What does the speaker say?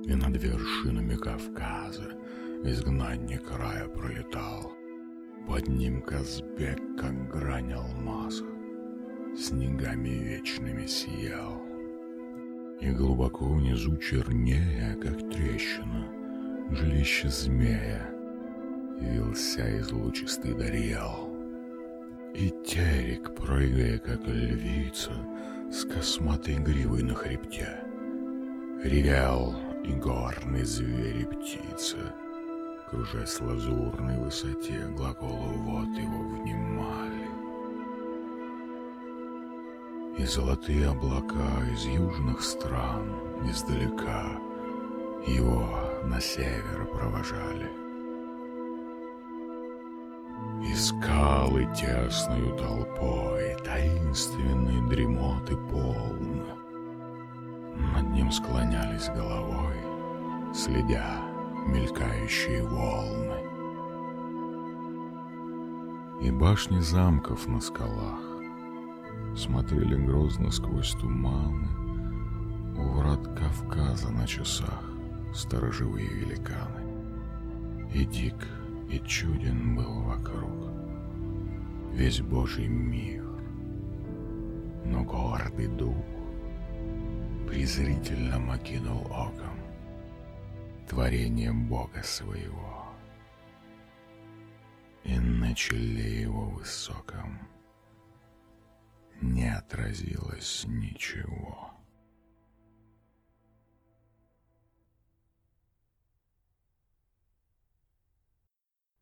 И над вершинами Кавказа изгнанник рая пролетал. Под ним Казбек, как грань алмаза, снегами вечными сиял. И глубоко внизу чернее, как трещина, жилище змея, вился из лучистый дарьял. И терек, прыгая, как львица, с косматой гривой на хребте, ревел и горный зверь и птица, кружась в лазурной высоте, глаголу вод его внимали. И золотые облака из южных стран издалека его на север провожали. И скалы тесною толпой, таинственной дремоты полны, над ним склонялись головой, следя мелькающие волны. И башни замков на скалах смотрели грозно сквозь туманы. У врат Кавказа на часах сторожевые великаны. И дик, и чуден был вокруг весь Божий мир, но гордый дух презрительно окинул оком творение Бога своего, и на челе его высоком не отразилось ничего.